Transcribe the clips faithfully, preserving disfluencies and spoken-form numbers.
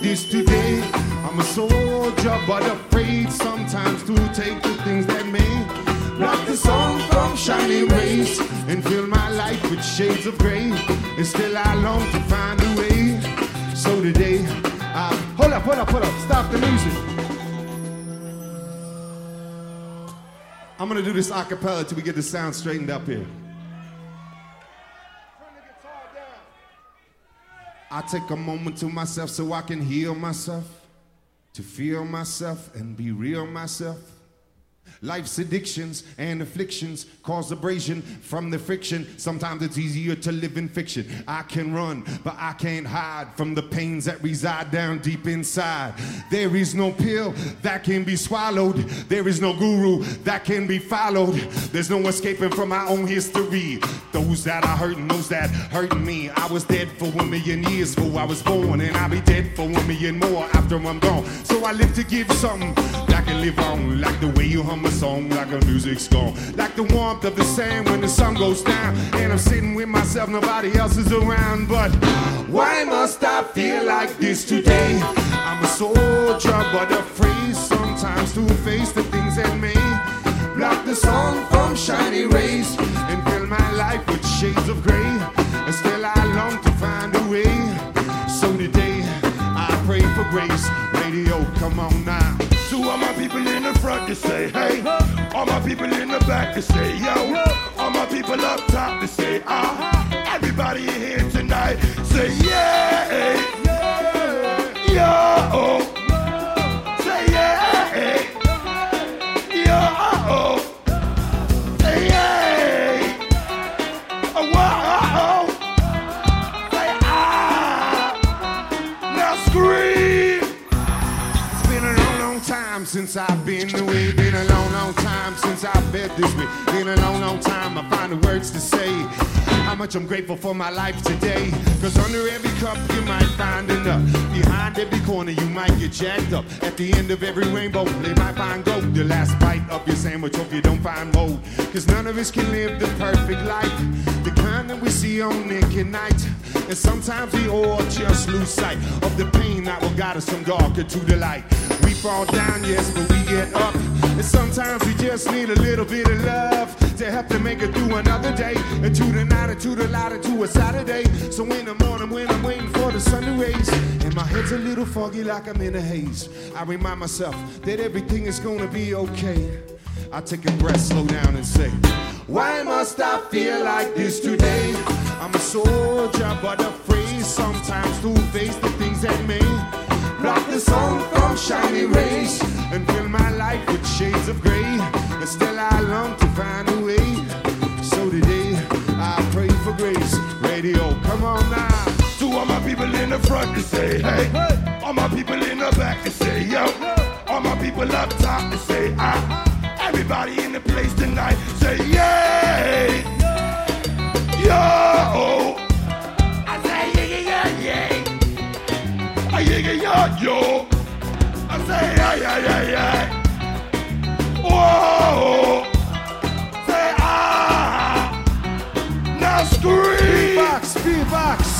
this today. I'm a soldier, but afraid sometimes to take the things that may block the sun from shining rays and fill my life with shades of gray. And still I long to find a way. So today, I hold up, hold up, hold up, stop the music. I'm gonna do this a cappella till we get the sound straightened up here. I take a moment to myself so I can heal myself, to feel myself and be real myself. Life's addictions and afflictions cause abrasion from the friction. Sometimes it's easier to live in fiction. I can run, but I can't hide from the pains that reside down deep inside. There is no pill that can be swallowed. There is no guru that can be followed. There's no escaping from my own history. Those that are hurting, those that hurting me. I was dead for a million years before I was born, and I'll be dead for a million more after I'm gone. So I live to give something that can live on, like the way you hum a song, like the music's gone, like the warmth of the sand when the sun goes down, and I'm sitting with myself, nobody else is around. But why must I feel like this today? I'm a soldier, but afraid sometimes to face the things that may block the sun from shining rays and fill my life with shades of gray. And still I long to find a way. So today I pray for grace. Radio, come on now. To all my people in the front to say hey, all my people in the back to say yo, all my people up top to say ah, everybody in here tonight say yeah, yo, say yeah, yo, say yeah, oh, whoa, say ah, now scream. Since I've been away, been a long, long time since I've felt this way. Been a long, long time, I find the words to say how much I'm grateful for my life today. Cause under every cup you might find enough. Behind every corner you might get jacked up. At the end of every rainbow they might find gold. The last bite of your sandwich, hope you don't find mold. Cause none of us can live the perfect life, the kind that we see on naked night. And sometimes we all just lose sight of the pain that will guide us from darker to the light. We fall down, yes, but we get up. And sometimes we just need a little bit of love to help to make it through another day, and to the night, and to the light, and to a Saturday. So in the morning when I'm waiting for the sun to raise, and my head's a little foggy like I'm in a haze, I remind myself that everything is gonna be okay. I take a breath, slow down and say, why must I feel like this today? I'm a soldier, but afraid sometimes to face the things that may block the sun from shining rays and fill my life with shades of gray. And still I long to find a way. So today I pray for grace. Radio, come on now. To all my people in the front to say hey, all my people in the back to say yo, all my people up top to say ah, everybody in the place tonight say yeah, yo, I say yeah, yeah, yeah, I yeah, yeah, yo, I say yeah, yeah, yeah, yeah, whoa, say ah, now scream, beatbox, beatbox.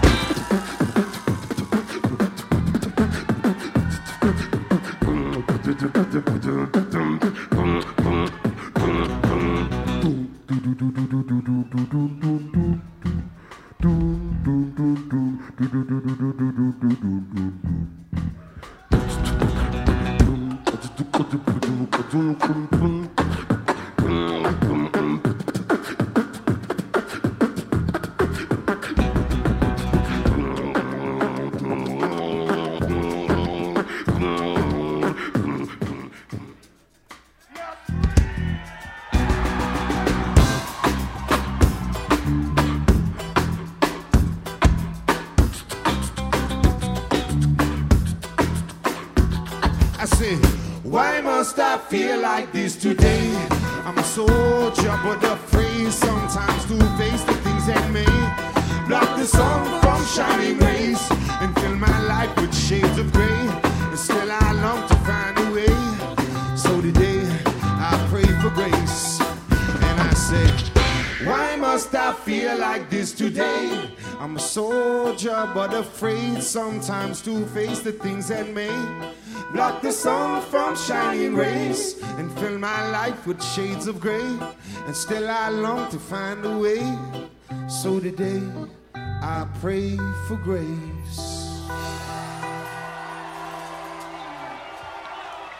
I say, why must I feel like this today? I'm a soldier, but afraid sometimes to face the things that may block the sun from shining rays and fill my life with shades of gray. And still I long to find a way. So today I pray for grace, and I say, why must I feel like this today? I'm a soldier, but afraid sometimes to face the things that may block the sun from shining rays and fill my life with shades of gray. And still I long to find a way. So today I pray for grace.